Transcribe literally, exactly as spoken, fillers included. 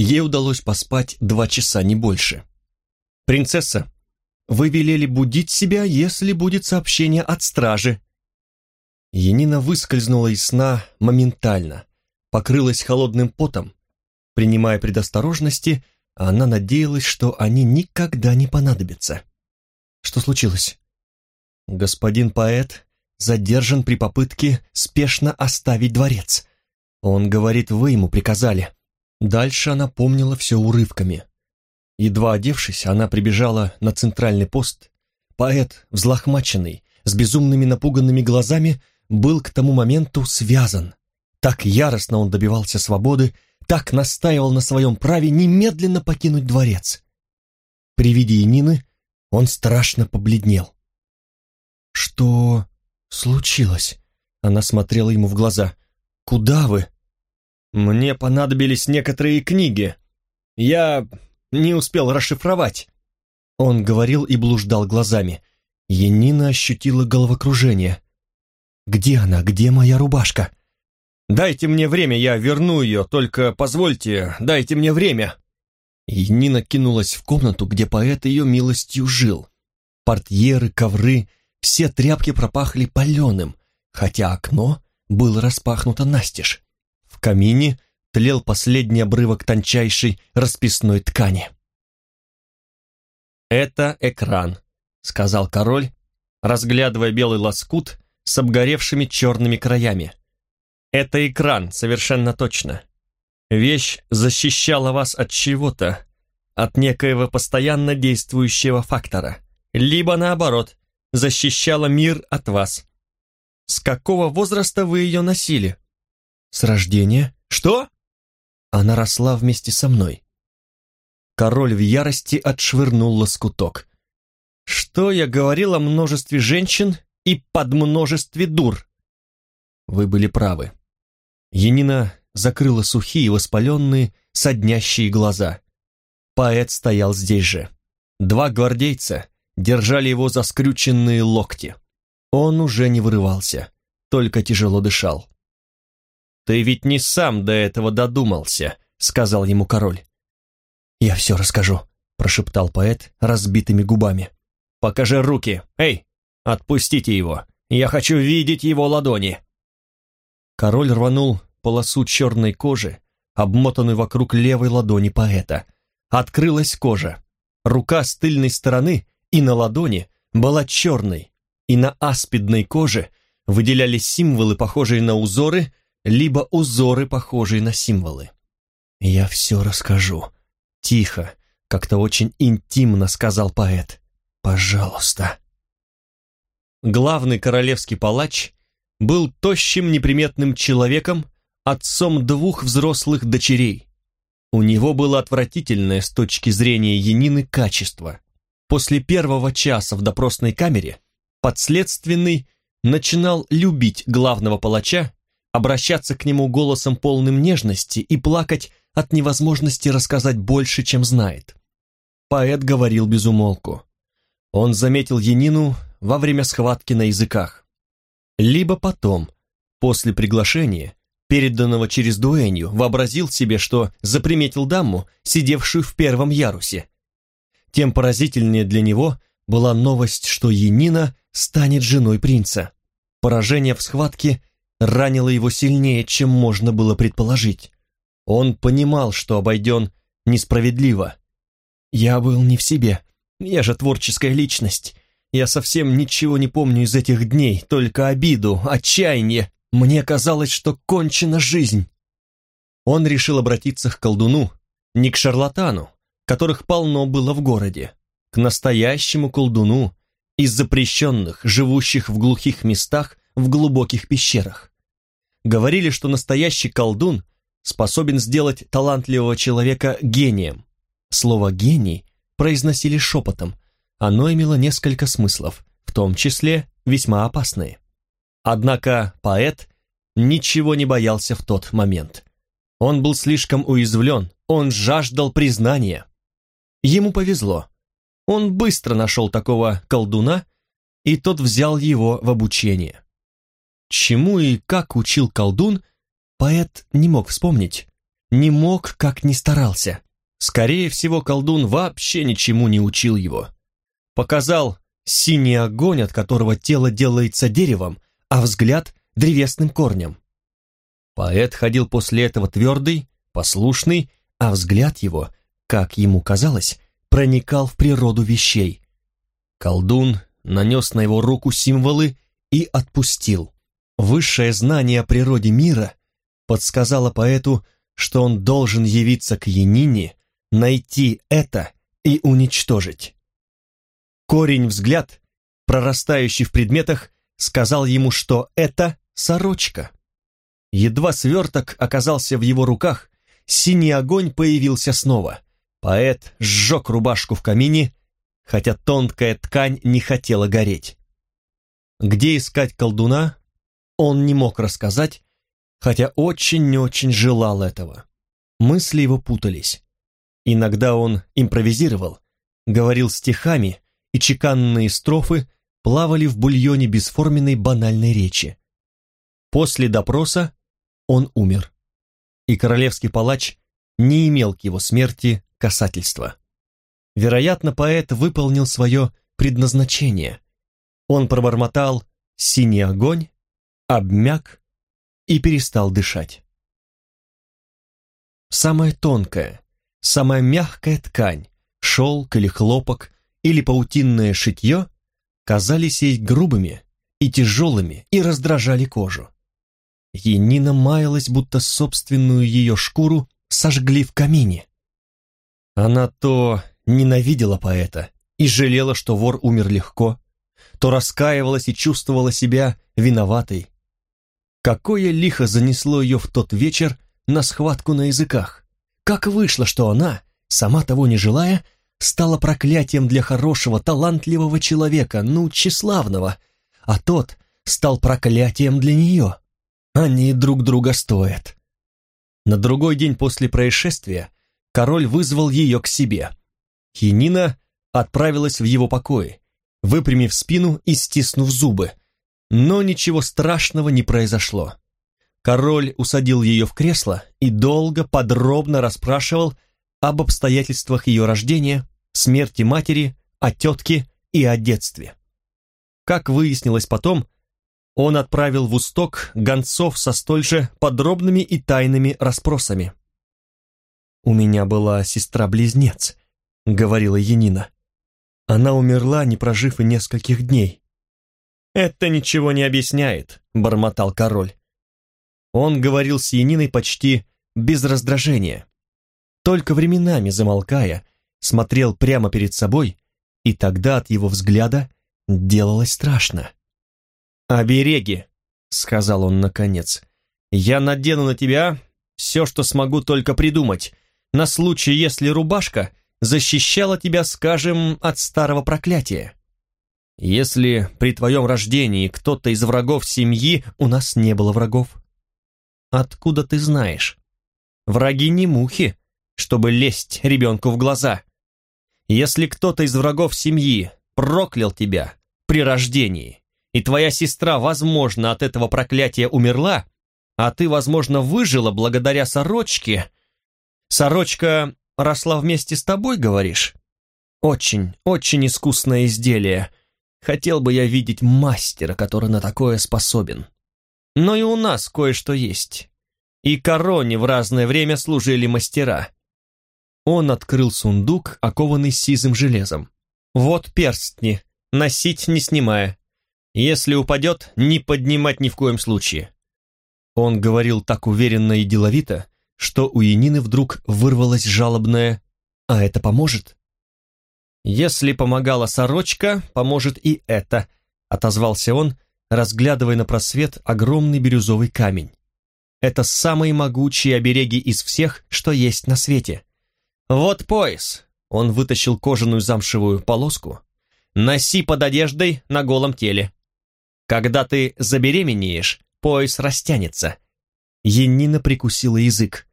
Ей удалось поспать два часа, не больше. «Принцесса, вы велели будить себя, если будет сообщение от стражи». Янина выскользнула из сна моментально, покрылась холодным потом. Принимая предосторожности, она надеялась, что они никогда не понадобятся. Что случилось? Господин поэт задержан при попытке спешно оставить дворец. Он говорит, вы ему приказали. Дальше она помнила все урывками. Едва одевшись, она прибежала на центральный пост. Поэт, взлохмаченный, с безумными напуганными глазами, был к тому моменту связан. Так яростно он добивался свободы, так настаивал на своем праве немедленно покинуть дворец. При виде Янины он страшно побледнел. «Что случилось?» Она смотрела ему в глаза. «Куда вы?» «Мне понадобились некоторые книги. Я не успел расшифровать». Он говорил и блуждал глазами. Янина ощутила головокружение. «Где она? Где моя рубашка?» «Дайте мне время, я верну ее, только позвольте, дайте мне время». Янина кинулась в комнату, где поэт ее милостью жил. Портьеры, ковры, все тряпки пропахли паленым, хотя окно было распахнуто настежь. В камине тлел последний обрывок тончайшей расписной ткани. «Это экран», — сказал король, разглядывая белый лоскут с обгоревшими черными краями. «Это экран, совершенно точно. Вещь защищала вас от чего-то, от некоего постоянно действующего фактора, либо наоборот, защищала мир от вас. С какого возраста вы ее носили?» «С рождения». «Что?» «Она росла вместе со мной». Король в ярости отшвырнул лоскуток. «Что я говорил о множестве женщин и подмножестве дур?» «Вы были правы». Янина закрыла сухие, воспаленные, соднящие глаза. Поэт стоял здесь же. Два гвардейца держали его за скрюченные локти. Он уже не вырывался, только тяжело дышал. «Ты ведь не сам до этого додумался», — сказал ему король. «Я все расскажу», — прошептал поэт разбитыми губами. «Покажи руки! Эй, отпустите его! Я хочу видеть его ладони!» Король рванул полосу черной кожи, обмотанную вокруг левой ладони поэта. Открылась кожа. Рука с тыльной стороны и на ладони была черной, и на аспидной коже выделялись символы, похожие на узоры, либо узоры, похожие на символы. «Я все расскажу», — тихо, как-то очень интимно сказал поэт. «Пожалуйста». Главный королевский палач был тощим неприметным человеком, отцом двух взрослых дочерей. У него было отвратительное с точки зрения Янины качество. После первого часа в допросной камере подследственный начинал любить главного палача, обращаться к нему голосом полным нежности и плакать от невозможности рассказать больше, чем знает. Поэт говорил без умолку. Он заметил Янину во время схватки на языках. Либо потом, после приглашения, переданного через дуэнью, вообразил себе, что заприметил даму, сидевшую в первом ярусе. Тем поразительнее для него была новость, что Янина станет женой принца. Поражение в схватке ранило его сильнее, чем можно было предположить. Он понимал, что обойден несправедливо. «Я был не в себе, я же творческая личность. Я совсем ничего не помню из этих дней, только обиду, отчаяние. Мне казалось, что кончена жизнь». Он решил обратиться к колдуну, не к шарлатану, которых полно было в городе, к настоящему колдуну из запрещенных, живущих в глухих местах, в глубоких пещерах. Говорили, что настоящий колдун способен сделать талантливого человека гением. Слово «гений» произносили шепотом. Оно имело несколько смыслов, в том числе весьма опасные. Однако поэт ничего не боялся в тот момент. Он был слишком уязвлен, он жаждал признания. Ему повезло. Он быстро нашел такого колдуна, и тот взял его в обучение. Чему и как учил колдун, поэт не мог вспомнить. не мог, как ни старался. Скорее всего, колдун вообще ничему не учил его. Показал синий огонь, от которого тело делается деревом, а взгляд — древесным корнем. Поэт ходил после этого твердый, послушный, а взгляд его, как ему казалось, проникал в природу вещей. Колдун нанес на его руку символы и отпустил. Высшее знание о природе мира подсказало поэту, что он должен явиться к Янине, найти это и уничтожить. Корень-взгляд, прорастающий в предметах, сказал ему, что это сорочка. Едва сверток оказался в его руках, синий огонь появился снова. Поэт сжег рубашку в камине, хотя тонкая ткань не хотела гореть. Где искать колдуна, он не мог рассказать, хотя очень-очень желал этого. Мысли его путались. Иногда он импровизировал, говорил стихами, и чеканные строфы плавали в бульоне бесформенной банальной речи. После допроса он умер, и королевский палач не имел к его смерти касательства. Вероятно, поэт выполнил свое предназначение. Он пробормотал «синий огонь», обмяк и перестал дышать. Самая тонкая, самая мягкая ткань, шелк или хлопок, или паутинное шитье, казались ей грубыми и тяжелыми и раздражали кожу. Янина маялась, будто собственную ее шкуру сожгли в камине. Она то ненавидела поэта и жалела, что вор умер легко, то раскаивалась и чувствовала себя виноватой. Какое лихо занесло ее в тот вечер на схватку на языках. Как вышло, что она, сама того не желая, стала проклятием для хорошего, талантливого человека, ну, тщеславного, а тот стал проклятием для нее. Они друг друга стоят. На другой день после происшествия король вызвал ее к себе. Янина отправилась в его покои, выпрямив спину и стиснув зубы, но ничего страшного не произошло. Король усадил ее в кресло и долго, подробно расспрашивал об обстоятельствах ее рождения, смерти матери, о тетке и о детстве. Как выяснилось потом, он отправил в Восток гонцов со столь же подробными и тайными расспросами. «У меня была сестра-близнец», — говорила Янина. «Она умерла, не прожив и нескольких дней». «Это ничего не объясняет», — бормотал король. Он говорил с Яниной почти без раздражения, только временами замолкая, смотрел прямо перед собой, и тогда от его взгляда делалось страшно. «Обереги», — сказал он наконец, — «я надену на тебя все, что смогу только придумать, на случай, если рубашка защищала тебя, скажем, от старого проклятия. Если при твоем рождении кто-то из врагов семьи, у нас не было врагов». «Откуда ты знаешь? Враги не мухи, чтобы лезть ребенку в глаза. Если кто-то из врагов семьи проклял тебя при рождении, и твоя сестра, возможно, от этого проклятия умерла, а ты, возможно, выжила благодаря сорочке. Сорочка росла вместе с тобой, говоришь? Очень, очень искусное изделие. Хотел бы я видеть мастера, который на такое способен. Но и у нас кое-что есть. И короне в разное время служили мастера». Он открыл сундук, окованный сизым железом. «Вот перстни, носить не снимая. Если упадет, не поднимать ни в коем случае». Он говорил так уверенно и деловито, что у Янины вдруг вырвалось жалобное «А это поможет?» «Если помогала сорочка, поможет и это», — отозвался он, разглядывая на просвет огромный бирюзовый камень. «Это самые могучие обереги из всех, что есть на свете. Вот пояс», — он вытащил кожаную замшевую полоску, «носи под одеждой на голом теле. Когда ты забеременеешь, пояс растянется». Янина прикусила язык.